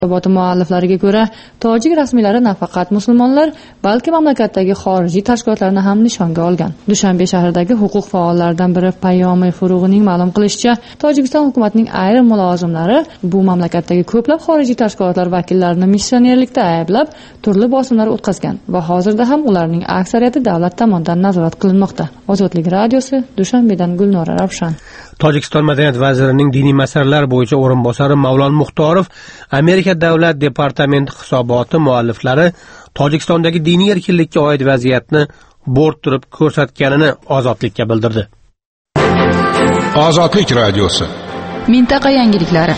Hisoboti mualliflariga ko'ra, tojik rasmiylari nafaqat musulmonlar, balki mamlakatdagi xorijiy tashkilotlarni ham nishonga olgan. Dushanbe shahridagi huquq faollaridan biri Payomi Furug'ining ma'lum qilishicha, Tojikiston hukumatining ayrim mulozimlari bu mamlakatdagi ko'plab xorijiy tashkilotlar vakillarini missionerlikda ayblab, turli bosimlar o'tkazgan va hozirda ham ularning aksariyati davlat tomonidan nazorat qilinmoqda. Ozodlik radiosi, Dushanbedan Gulnora Ravshan. Tojikiston madaniyat vazirining diniy masalalar bo'yicha o'rinbosari Mavlon Muxtorov Amerika Davlat departamenti hisoboti mualliflari Tojikistondagi diniy erkinlikka oid vaziyatni bo'rttirib ko'rsatganini Ozodlikka bildirdi. Ozodlik radiosi. Mintaqa yangiliklari.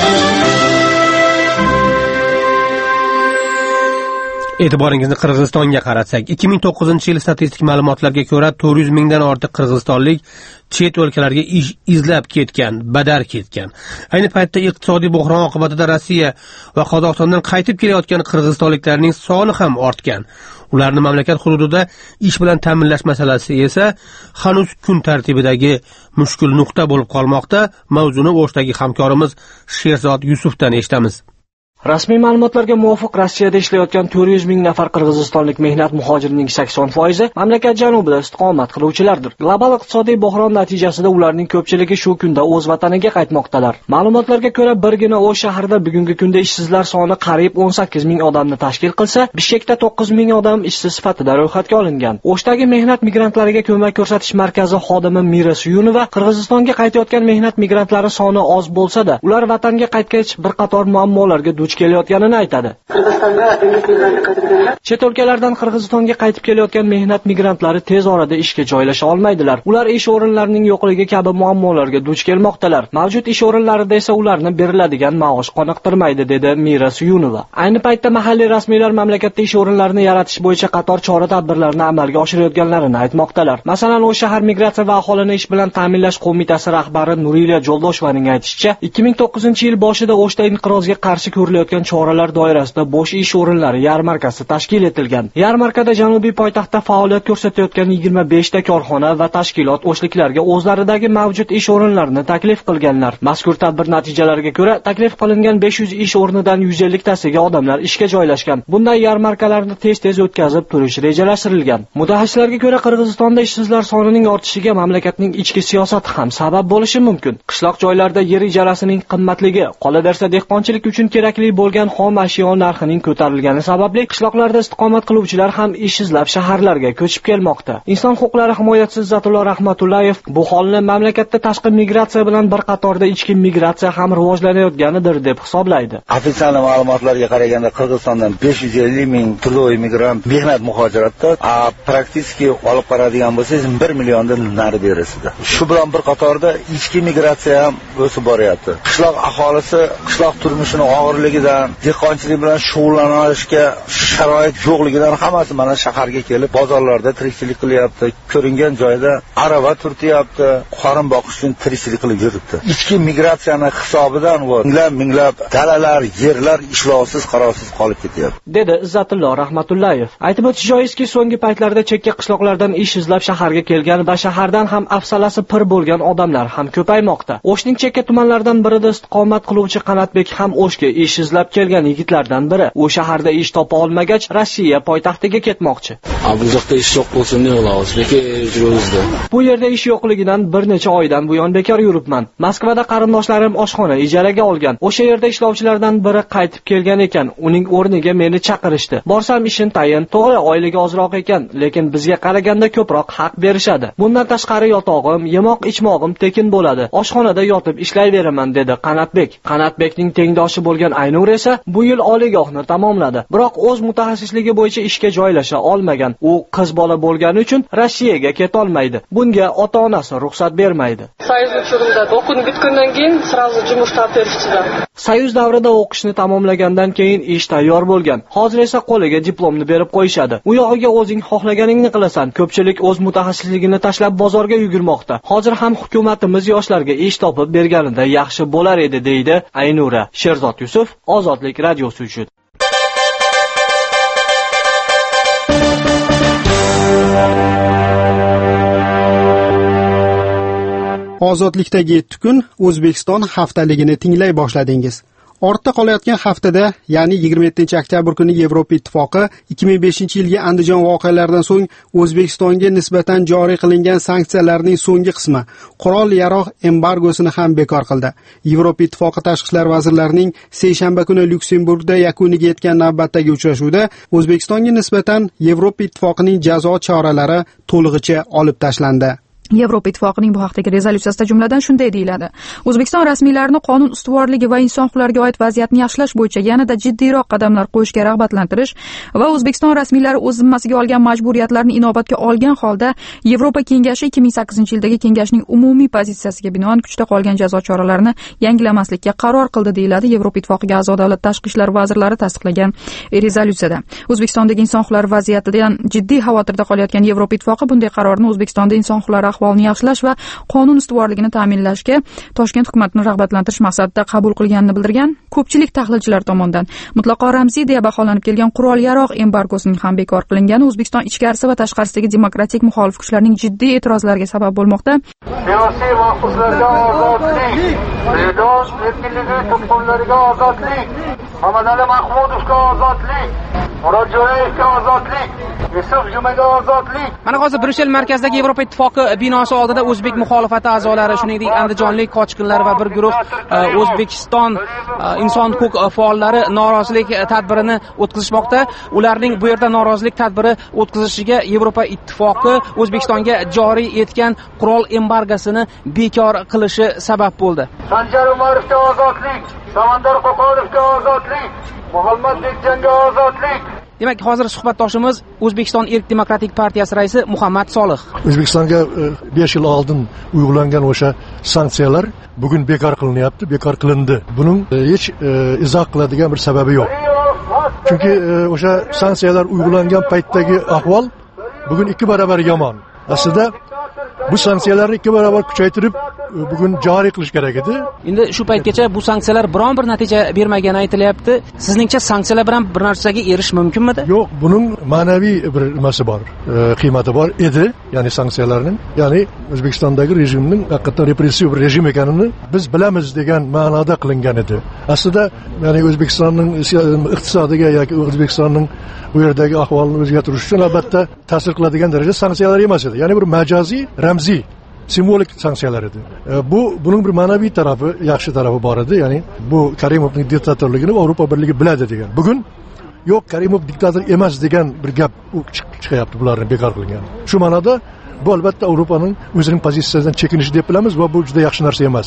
E'tiboringizni Qirg'izistonga qaratsak, 2009-yil statistik ma'lumotlarga ko'ra 400 mingdan ortiq qirg'izistonlik chet o'lkalarga ish izlab ketgan, badar ketgan. Ayni paytda iqtisodiy bo'hron oqibatida Rossiya va Qozog'istondan qaytib kelayotgan qirg'izistonliklarning soni ham ortgan. Ularni mamlakat hududida ish bilan ta'minlash masalasi esa hanuz kun tartibidagi mushkul nuqta bo'lib qolmoqda. Mavzuni O'shdagi hamkorimiz Sherzod Yusufdan eshitamiz. Rasmiy ma'lumotlarga muvofiq Rossiyada ishlayotgan 400 ming nafar qirg'izistonlik mehnat muhojirining 80% mamlakat janubida istiqomat qiluvchilardir. Global iqtisodiy bo'hron natijasida ularning ko'pchiligi shu kunda o'z vataniga qaytmoqdalar. Ma'lumotlarga ko'ra, birgina O'sh shahrida bugungi kunda ishsizlar soni qariyb 18 ming odamni tashkil qilsa, Bishkekda 9 ming odam ishsiz sifatida ro'yxatga olingan. O'shdagi mehnat migrantlariga ko'mak ko'rsatish markazi xodimi Mira Suyunova Qirg'izistonga qaytayotgan mehnat migrantlari soni oz bo'lsa-da, ular vatanga qaytgach bir qator muammolarga duch kelayotganini aytadi. Chet o'lkalardan Qirg'izistonga qaytib kelayotgan mehnat migrantlari tez orada ishga joylasha olmaydilar. Ular ish o'rinlarining yo'qligi kabi muammolarga duch kelmoqdalar. Mavjud ish o'rinlarida esa ularni beriladigan maosh qoniqtirmaydi, dedi Mira Suyunova. Ayni paytda mahalliy rasmiylar mamlakatda ish o'rinlarini yaratish bo'yicha qator chora-tadbirlarni amalga oshirayotganlarini aytmoqdalar. Masalan, O'sh shahar migratsiya va aholini ish bilan ta'minlash qo'mitasi rahbari Nurila Jo'ldoshevaning aytishicha, 2009-yil boshida O'shda inqirozga qarshi ko'rilayotgan choralar doirasida bo'sh ish o'rinlari yarmarkasi tashkil etilgan. Yarmarkada janubiy poytaxtda faoliyat ko'rsatayotgan 25 ta korxona va tashkilot o'shliklarga o'zlaridagi mavjud ish o'rinlarini taklif qilganlar. Mazkur tadbir natijalariga ko'ra, taklif qilingan 500 ish o'rnidan 150 tasiga odamlar ishga joylashgan. Bunday yarmarkalarni tez-tez o'tkazib turish rejalashtirilgan. Mutaxassislarga ko'ra, Qirg'izistonda ishsizlar sonining ortishiga mamlakatning ichki siyosati ham sabab bo'lishi mumkin. Qishloq joylarda yer ijarasining qimmatligi, qolaversa dehqonchilik uchun kerakli bo'lgan xom ashyo narxining ko'tarilgani sababli qishloqlarda istiqomat qiluvchilar ham ish izlab shaharlarga ko'chib kelmoqda. Inson huquqlari himoyachisi Izzatullo Rahmatullayev bu holni mamlakatda tashqi migratsiya bilan bir qatorda ichki migratsiya ham rivojlanayotganidir deb hisoblaydi. Ofitsial ma'lumotlarga qaraganda Qirg'izistondan 550 ming turli migrant mehnat muhojiratda, praktiki olib qaradigan bo'lsangiz 1 milliondan nari berisida. Shu bilan bir qatorda ichki migratsiya ham o'sib boryapti. Qishloq aholisi qishloq turmushining og'irligidan, dehqonchilik bilan shug'ullanishga sharoit yo'qligidan hammasi mana shaharga kelib, bozorlarda tirikchilik qilyapti. Ko'ringan joyda arava turtiyapti, qorin boqish uchun tirikchilik qilib yuribdi. Ichki migratsiyani hisobidan minglab dalalar, yerlar ishlovsiz, qarovsiz qolib ketyapti, dedi Izzatullo Rahmatullayev. Aytib o'tish joizki, so'nggi paytlarda chekka qishloqlardan ish izlab shaharga kelgan va shahardan ham afsalasi pir bo'lgan odamlar ham ko'paymoqda. O'shning chekka tumanlaridan birida istiqomat qiluvchi Qanatbek ham O'shga ish izlab kelgan yigitlardan biri. U shaharda ish topa olmagach, Rossiya poytaxtiga ketmoqchi. Bu yoqda ish yo'q bo'lsa ne qilamiz? Bekor yuribmiz. Bu yerda ish yo'qligidan bir necha oydan buyon bekor yuribman. Moskvada qarindoshlarim oshxona ijaraga olgan. O'sha yerda ishlovchilardan biri qaytib kelgan ekan. Uning o'rniga meni chaqirishdi. Borsam ishim tayin, to'g'ri oyligi ozroq ekan, lekin bizga qaraganda ko'proq haq berishadi. Bundan tashqari yotog'im, yemoq-ichmog'im tekin bo'ladi. Oshxonada yotib ishlayveraman, dedi Qanatbek. Qanatbekning tengdoshi bo'lgan Aynur esa bu yil oliygohni tamomladi. Biroq o'z mutaxassisligi bo'yicha ishga joylasha olmagan. U qiz bola bo'lgani uchun Rossiyaga keta olmaydi. Bunga ota-onasi ruxsat bermaydi. Soyuz uchurumda o'qib bitgandan keyin sразу жұмыс topishdilar. Soyuz davrida o'qishni tamomlagandan keyin ish tayyor bo'lgan. Hozir esa qo'liga diplomni berib qo'yishadi. U yog'iga o'zing xohlaganingni qilasan. Ko'pchilik o'z mutaxassisligini tashlab bozorga yugurmoqda. Hozir ham hukumatimiz yoshlarga ish topib berganida yaxshi bo'lar edi, deydi Aynura. Sherzod Yusuf, Ozodlik radiosi uchun. Ozodlikdagi 7 kun O'zbekiston haftaligini tinglay boshladingiz. Ortda qolayotgan haftada, ya'ni 27-oktyabr kuni Yevropa Ittifoqi 2005-yilgi Andijon voqealaridan so'ng O'zbekistonga nisbatan joriy qilingan sanksiyalarning so'nggi qismi qurol-yarog' embargosini ham bekor qildi. Yevropa Ittifoqi tashqi ishlar vazirlarining seshanba kuni Lyuksemburgda yakuniga yetgan navbatdagi uchrashuvda O'zbekistonga nisbatan Yevropa Ittifoqining jazo choralari to'lig'icha olib tashlandi. Yevropa Ittifoqining bu haqdagi rezolyutsiyasida jumladan shunday deyiladi: O'zbekiston rasmiylarini qonun ustuvorligi va inson huquqlariga oid vaziyatni yaxshilash bo'yicha yanada jiddiyroq qadamlar qo'yishga rag'batlantirish va O'zbekiston rasmiylari o'z zimmasiga olgan majburiyatlarni inobatga olgan holda Yevropa Kengashi 2008-yildagi kengashning umumiy pozitsiyasiga binoan kuchda qolgan jazo choralarini yangilamaslikka qaror qildi, deyiladi Yevropa Ittifoqiga a'zo davlat tashqi ishlar vazirlari tasdiqlagan rezolyutsiyada. O'zbekistondagi inson huquqlari vaziyatidan jiddiy xavotirda qolayotgan Yevropa Ittifoqi bunday qarorni O'zbekistonda inson huquqlari ahvolini yaxshilash va qonun ustuvorligini ta'minlashga Toshkent hukumatini rag'batlantirish maqsadida qabul qilganini bildirgan. Ko'pchilik tahlilchilar tomonidan mutlaqo ramziy deya baholanib kelgan qurol-yarog' embargosining ham bekor qilingani O'zbekiston ichkarisi va tashqarisidagi demokratik muxolif kuchlarning jiddiy e'tirozlariga sabab bo'lmoqda. Siyosiy mahbuslarga ozodlik, vijdon erkinligi tutqunlariga ozodlik, Mamadali Mahmudovga ozodlik, Murod Jo'rayevga ozodlik, Yusuf Jumaga ozodlik. Mana hozir Bryussel markazidagi Yevropa Ittifoqi binosi oldida o'zbek muxolifati a'zolari, shuningdek andijonlik qochqinlar va bir guruh O'zbekiston inson huquq faollari norozilik tadbirini o'tkazishmoqda. Ularning bu yerda norozilik tadbiri o'tkazishiga Yevropa Ittifoqi O'zbekistonga joriy etgan qurol embargosini bekor qilishi sabab bo'ldi. Sanjar Umarovga ozodlik, Samandar Qo'qonovga ozodlik, Muhammad Bekjanga ozodlik. Demak, hozir suhbatdoshimiz O'zbekiston Erk Demokratik partiyasi raisi Muhammad Solih. O'zbekistonga 5 yil oldin uyg'olangan o'sha sanksiyalar bugun bekor qilinyapti, bekor qilindi. Buning hech izoh qiladigan bir sababi yo'q. Chunki o'sha sanksiyalar uyg'olangan paytdagi ahvol bugun 2 barobar yomon. Aslida bu sanksiyalarni 2 barobar kuchaytirib bugun joriy qilish kerak edi. Endi shu paytgacha bu sanksiyalar biron bir natija bermagani aytilyapti. Sizningcha sanksiyalar bilan bir narsaga erishish mumkinmidi? Yo'q, buning ma'naviy bir nimasi bor, qiymati bor edi, ya'ni sanksiyalarning, ya'ni O'zbekistondagi rejimning haqiqatan repressiv bir rejim ekanini biz bilamiz degan ma'noda qilingan edi. Aslida, ya'ni O'zbekistonning iqtisodiga yoki O'zbekistonning bu yerdagi ahvolini o'zgartirish uchun albatta ta'sir qiladigan darajada sanksiyalar emas edi. Ya'ni bir majoziy, ramziy simbolik sanksiyalar edi. Buning bir ma'naviy tarafi, yaxshi tarafi bor edi. Ya'ni bu Karimovning diktatorligini Yevropa Birligi biladi degan. Bugun yo'q, Karimov diktator emas degan bir gap chiqyapti, bularni bekor qilingan. Shu ma'noda bu albatta Yevropaning o'zining pozitsiyasidan chekinishi deb bilamiz va bu juda yaxshi narsa emas.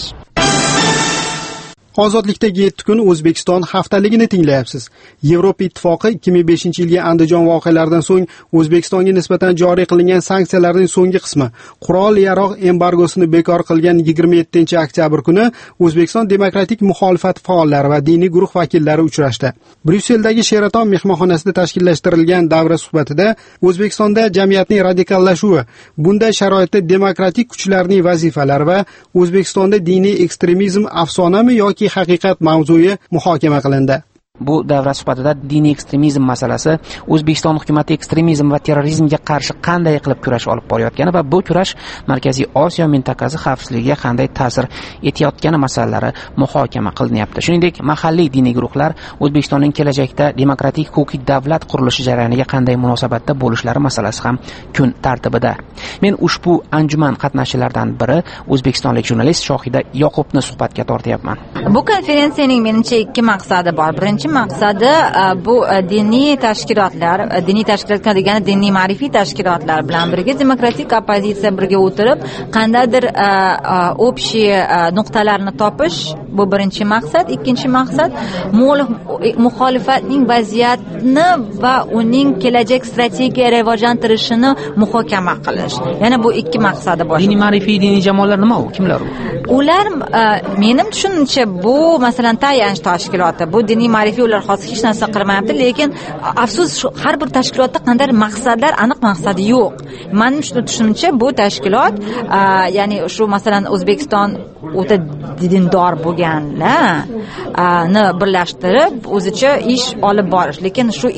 Ozodlikdagi 7 kun O'zbekiston haftaligini tinglayapsiz. Yevropa Ittifoqi 2005-yilgi Andijon voqealaridan so'ng O'zbekistonga nisbatan joriy qilingan sanksiyalarning so'nggi qismi qurol-yarog' embargosini bekor qilgan 27-oktyabr kuni O'zbekiston demokratik muxolifat faollari va diniy guruh vakillari uchrashdi. Bryusseldagi Sheraton mehmonxonasida tashkillashtirilgan davra suhbatida O'zbekistonda jamiyatning radikallashuvi, bunday sharoitda demokratik kuchlarning vazifalari va O'zbekistonda diniy ekstremizm afsonami yoki haqiqat mavzui muhokama qilindi. Bu davra suhbatida diniy ekstremizm masalasi, O'zbekiston hukumati ekstremizm va terrorizmga qarshi qanday qilib kurash olib borayotgani va bu kurash Markaziy Osiyo mintaqasi xavfsizligiga qanday ta'sir etayotgani masalalari muhokama qilinyapti. Shuningdek, mahalliy diniy guruhlar O'zbekistonning kelajakda demokratik huquqiy davlat qurilishi jarayoniga qanday munosabatda bo'lishlari masalasi ham kun tartibida. Men ushbu anjuman qatnashchilaridan biri O'zbekistonlik jurnalist Shohida Yoqubni suhbatga tortyapman. Bu konferensiyaning menimcha 2 maqsadi bor. Birinchi maqsadi bu diniy tashkilotlar degani diniy ma'rifiy tashkilotlar bilan birga demokratik oppozitsiya birga o'tirib qandaydir общий nuqtalarni topish, bu birinchi maqsad. Ikkinchi maqsad muxolifatning vaziyatini va uning kelajak strategiya rivojlantirishini muhokama qilish. Yana bu 2 maqsadi bor. Diniy ma'rifiy diniy jamoalar nima u? Kimlar u? Ular menim tushunimcha bu masalan tayanch tashkiloti, bu diniy ma'rifiy ular hozir hech narsa qilmayapti, lekin afsus har bir tashkilotda qanday maqsadlar, aniq maqsadi yo'q. Mening tushunimcha bu tashkilot ya'ni shu masalan O'zbekiston o'ta dindor bo'lganlarni birlashtirib o'zicha ish olib borish, lekin shu ish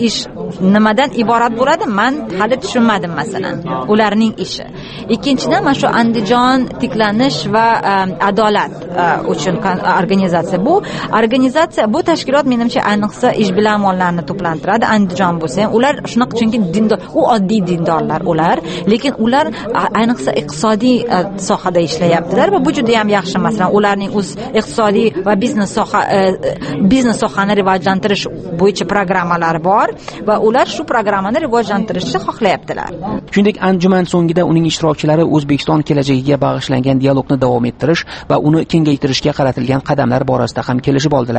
nimadan iborat bo'ladi, men hali tushunmadim masalan ularning ishi. Ikkinchidan mana shu Andijon tiklanish va adolat uchun organizatsiya bu tashkilot menimcha ayniqsa ishbilarmonlarni to'plantiradi. Andijon bo'lsa ham ular shunaqa, chunki dindor, u oddiy dindorlar ular, lekin ular ayniqsa iqtisodiy sohada ishlayaptilar va bu juda ham yaxshi. Masalan, ularning o'z iqtisodiy va biznes sohani rivojlantirish bo'yicha programmalari bor va ular shu programmani rivojlantirishni xohlayaptilar. Shuningdek, anjuman so'ngida uning ishtirokchilari O'zbekiston kelajagiga bag'ishlangan dialogni davom ettirish va uni kengaytirishga qaratilgan qadamlar borasida ham kelishib oldilar.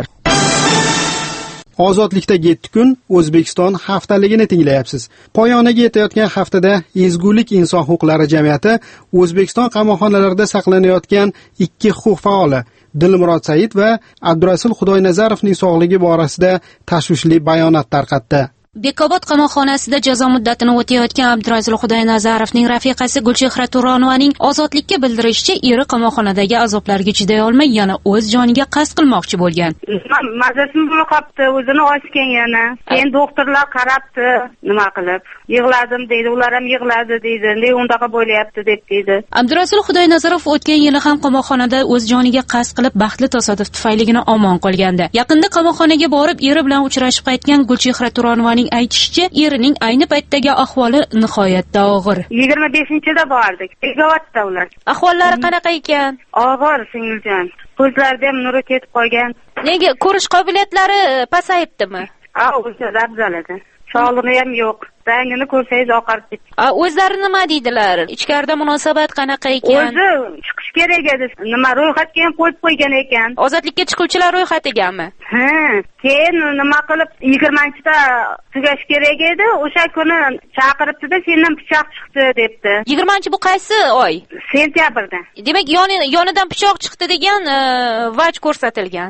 Ozodlikdagi 7 kun O'zbekiston haftaligini tinglayapsiz. Poyonaga yetayotgan haftada Ezgulik inson huquqlari jamiyati O'zbekiston qamoqxonalarida saqlanayotgan 2 huquq faoli Dilmurod Said va Abdurasul Xudoynazarovning sog'ligi borasida tashvishli bayonot tarqatdi. Bekobod qamoqxonasida jazo muddatini o'tayotgan Abdurasul Xudoynazarovning rafiqasi Gulchehra Turonovaning ozodlikka bildirishicha, eri qamoqxonadagi azoblarga chiday olmay yana o'z joniga qasd qilmoqchi bo'lgan. Mazasini bo'lib qopti, o'zini osgan yana. Keyin doktorlar qarabdi, nima qilib? Yig'ladim deydi, ular ham yig'ladi deydi. Ne undaqa bo'lyapti deb deydi. Abdurasul Xudoynazarov o'tgan yili ham qamoqxonada o'z joniga qasd qilib, baxtli tasodif tufayligina omon qolgandi. Yaqinda qamoqxonaga borib, eri bilan uchrashib qaytgan Gulchehra Turonovaning aytishicha, erining ayni paytdagi ahvoli nihoyatda og'ir. 25-da bordik. Begovatda ular. Ahvollari qanaqa ekan? Og'ir, singiljon. Ko'zlarida ham nuri ketib qolgan. Nega ko'rish qobiliyatlari pasayibdimi? O'sha zabzalada. Sog'lig'i ham yo'q. Rangini ko'rsangiz oqarib ketdi. O'zlari nima deydilar? Ichkarida munosabat qanaqa ekan? O'zi chiqish kerak edi. Nima ro'yxatga ham qo'yib qo'ygan ekan. Ozodlikka chiquvchilar ro'yxatigami? Keyin nima qilib 20-da tugash kerak edi. O'sha kuni chaqiribdi-da, sendan pichoq chiqdi debdi. 20 bu qaysi oy? Sentyabrda. Demak, yonidan pichoq chiqdi degan vaj ko'rsatilgan.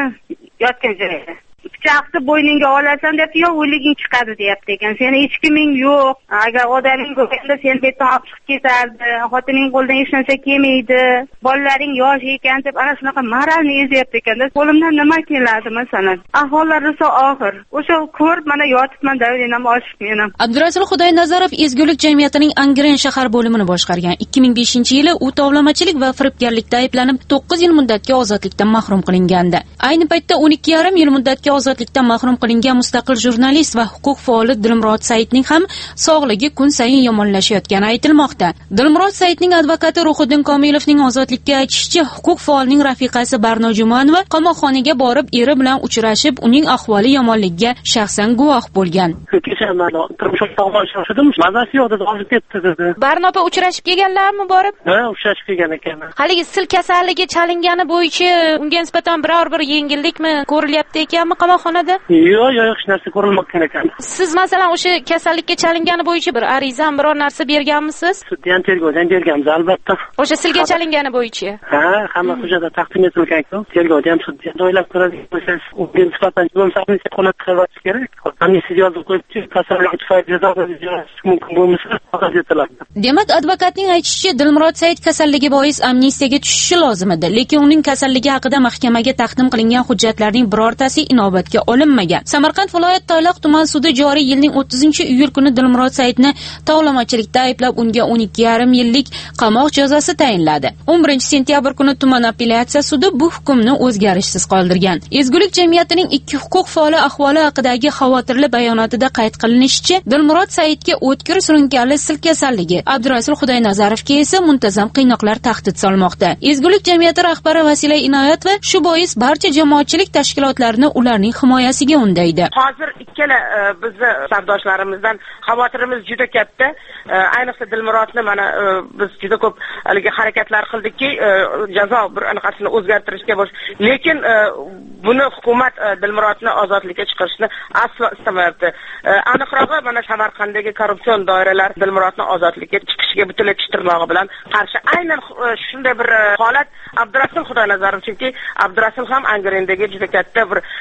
Yotgan joyda. Pichoqni bo'yningga olasan debdi, yo o'liging chiqadi deyapti ekan. Seni hech kiming yo'q. Agar odaming bo'lganda sen betdan olib chiqib ketardi. Xotining qo'lidan hech narsa kelmaydi. Bolalaring yosh ekan deb ana shunaqa moralni ezyapti ekanda. Qo'limdan nima keladi masalan? Ahvollari og'ir. O'sha ko'rib mana yotibman, davlenam oshib men. Abdurasul Xudoynazarov Ezgulik jamiyatining Angren shahar bo'limini boshqargan. 2005-yili u tovlamachilik va firibgarlikda ayblanib 9 yil muddatga ozodlikdan mahrum qilingandi. Ayni paytda 12,5 yil muddatga ozodlikdan mahrum qilingan mustaqil jurnalist va huquq faoli Dilmurod Saidning ham sog'ligi kun sayin yomonlashayotgani aytilmoqda. Dilmurod Saidning advokati Ruhiddin Komilovning ozodlikka aytishicha, huquq faolining rafiqasi Barno Jumanova qamoqxonaga borib, eri bilan uchrashib, uning ahvoli yomonligiga shaxsan guvoh bo'lgan. Kecha men turmush o'rtog'im shoshdim, mazasi yo'q dedi, ozib ketdi dedi. Barno opa uchrashib kelganlarmi borib? Uchrashib kelgan ekan. Haligi sil kasalligi chalingani bo'yicha unga nisbatan biror bir yengillikmi ko'rilyapti ekanmi qamoqxonada? Yo'q, hech narsa ko'rilmagan ekan. Siz masalan o'sha kasallikka chalingani bo'yicha bir arizam, biror narsa berganmisiz? Suddan tergovdan berganmiz albatta. O'sha silga chalingani bo'yicha. Hamma hujjatlar taqdim etilgan-ku. Tergovda ham suddan o'ylab ko'radigan bo'lsangiz, unga nisbatan bo'lmasa holat qilib kerak. Amnistiya yozib qo'yibdi, kasallik tufayli jazo berish mumkin bo'lmasa, hozir etiladi. Demak, advokatning aytishicha, Dilmurod Said kasalligi bois amnistiyaga tushishi lozim edi, lekin uning kasalligi haqida mahkamaga taqdim qilingan hujjatlarning birortasi inobatga olinmagan. Samarqand viloyat Toyloq tuman sudi joriy yilning 30-iyul kuni Dilmurod Saidni tovlamachilikda ayblab, unga 12,5 yillik qamoq jazosi tayinladi. 11-sentyabr kuni tuman apellyatsiya sudi bu hukmni o'zgarishsiz qoldirgan. Ezgulik jamiyatining 2 huquq faoli ahvoli haqidagi xavotirli bayonotida qayd qilinishicha, Dilmurod Saidga o'tkir surunkali sil kasalligi, Abdurasul Xudoynazarovga esa muntazam qiynoqlar tahdid solmoqda. Ezgulik jamiyati rahbari Vasila Inoyatova shu bois barcha jamoatchilik tashkilotlarini ularning himoyasiga undaydi. Hozir ikkala bizni savdoshlarimizdan xavotirimiz juda katta. Ayniqsa Dilmurodni mana biz juda ko'p haligi harakatlar qildikki, jazo bir anaqasini o'zgartirishga lekin buni hukumat Dilmurodni ozodlikka chiqarishni aslo istamayapti. Aniqrog'i mana Samarqanddagi korrupsion doiralar Dilmurodni ozodlikka chiqishiga butunlay tish tirnog'i bilan qarshi. Aynan shunday bir holat Abdurasul Xudoynazarov, chunki Abdurasul ham Angrendagi juda katta bir mulozim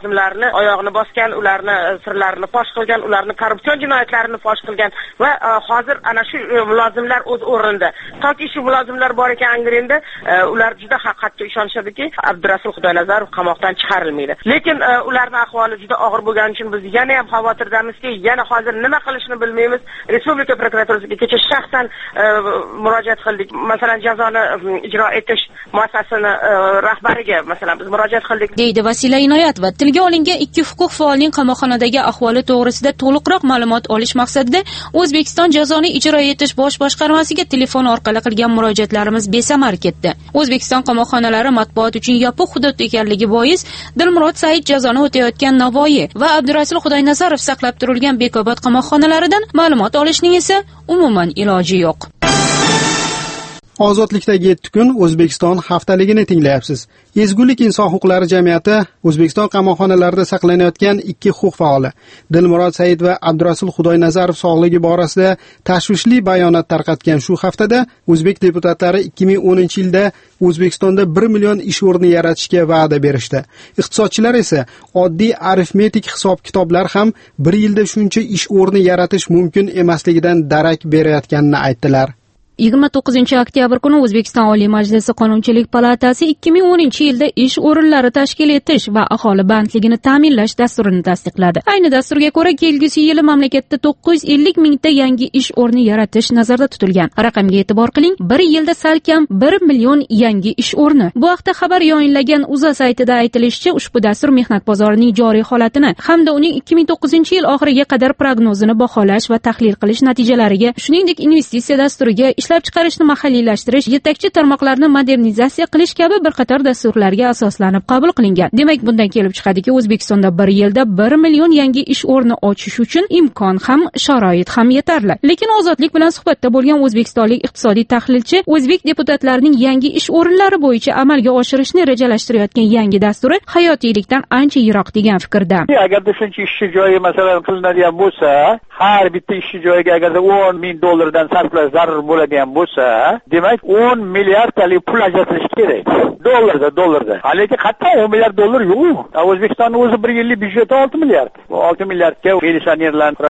mulozimlarni oyog'ini bosgan, ularni sirlarini fosh qilgan, ularni korrupsion jinoyatlarini fosh qilgan va hozir ana shu mulozimlar o'z o'rnida. Toki shu mulozimlar bor ekan Angrenda, ular juda qattiq ishonishadiki, Abdurasul Xudoynazarov qamoqdan chiqarilmaydi. Lekin ularning ahvoli juda og'ir bo'lgani uchun biz yana ham xavotirdamizki, yana hozir nima qilishni bilmaymiz. Respublika prokuraturasiga kecha shaxsan murojaat qildik. Masalan, jazoni ijro etish muassasasining rahbariga masalan biz murojaat qildik, deydi Vasila Inoyatova. Tilga olingan ikki huquq faolining qamoqxonadagi ahvoli to'g'risida to'liqroq ma'lumot olish maqsadida O'zbekiston jazoni ijro etish bosh boshqarmasiga telefon orqali qilgan murojaatlarimiz besamar ketdi. O'zbekiston qamoqxonalari matbuot uchun yopiq hudud ekanligi bois Dilmurod Said jazoni o'tayotgan Navoiy va Abdurasul Xudoynazarov saqlab turilgan Bekobod qamoqxonalaridan ma'lumot olishning esa umuman iloji yo'q. Ozodlikdagi 7 kun O'zbekiston haftaligini tinglayapsiz. Ezgulik inson huquqlari jamiyati O'zbekiston qamoqxonalarida saqlanayotgan ikki huquq faoli Dilmurod Said va Abdurasul Xudoynazarov sog'ligi borasida tashvishli bayonot tarqatgan shu haftada o'zbek deputatlari 2010-yilda O'zbekistonda 1 million ish o'rni yaratishga va'da berishdi. Iqtisodchilar esa oddiy arifmetik hisob-kitoblar ham 1 yilda shuncha ish o'rni yaratish mumkin emasligidan darak berayotganini aytdilar. 29-oktyabr kuni O'zbekiston Oliy Majlisi Qonunchilik palatasi 2010-yilda ish o'rinlari tashkil etish va aholi bandligini ta'minlash dasturini tasdiqladi. Ayni dasturga ko'ra, kelgusi yili mamlakatda 950 mingta yangi ish o'rni yaratish nazarda tutilgan. Raqamga e'tibor qiling, 1 yilda salkam 1 million yangi ish o'rni. Bu haqda xabar yo'inlagan UZA saytida aytilishicha, ushbu dastur mehnat bozorining joriy holatini hamda uning 2009-yil oxiriga qadar prognozini baholash va tahlil qilish natijalariga, shuningdek investitsiya dasturiga, ishlab chiqarishni mahalliylashtirish, yetakchi tarmoqlarni modernizatsiya qilish kabi bir qator dasturlarga asoslanib qabul qilingan. Demak, bundan kelib chiqadiki, O'zbekistonda 1 yilda 1 million yangi ish o'rni ochish uchun imkon ham, sharoit ham yetarli. Lekin Ozodlik bilan suhbatda bo'lgan o'zbekistonlik iqtisodiy tahlilchi o'zbek deputatlarining yangi ish o'rinlari bo'yicha amalga oshirishni rejalashtirayotgan yangi dasturi hayotiylikdan ancha yiroq degan fikrda. Agarda shuncha ishchi joyi masalan qilinadigan bo'lsa, har bitta ishchi joyiga agarda 10 ming dollardan sarflash zarur bo'ladigan bo'lsa, demak 10 milliardlik pul ajratilishi kerak. Dollarda. Lekin qayerdan 10 milliard dollar yo'q. O'zbekistonning o'zi 1 yillik byudjeti 6 milliard. Bu 6 milliardga pensionerlarni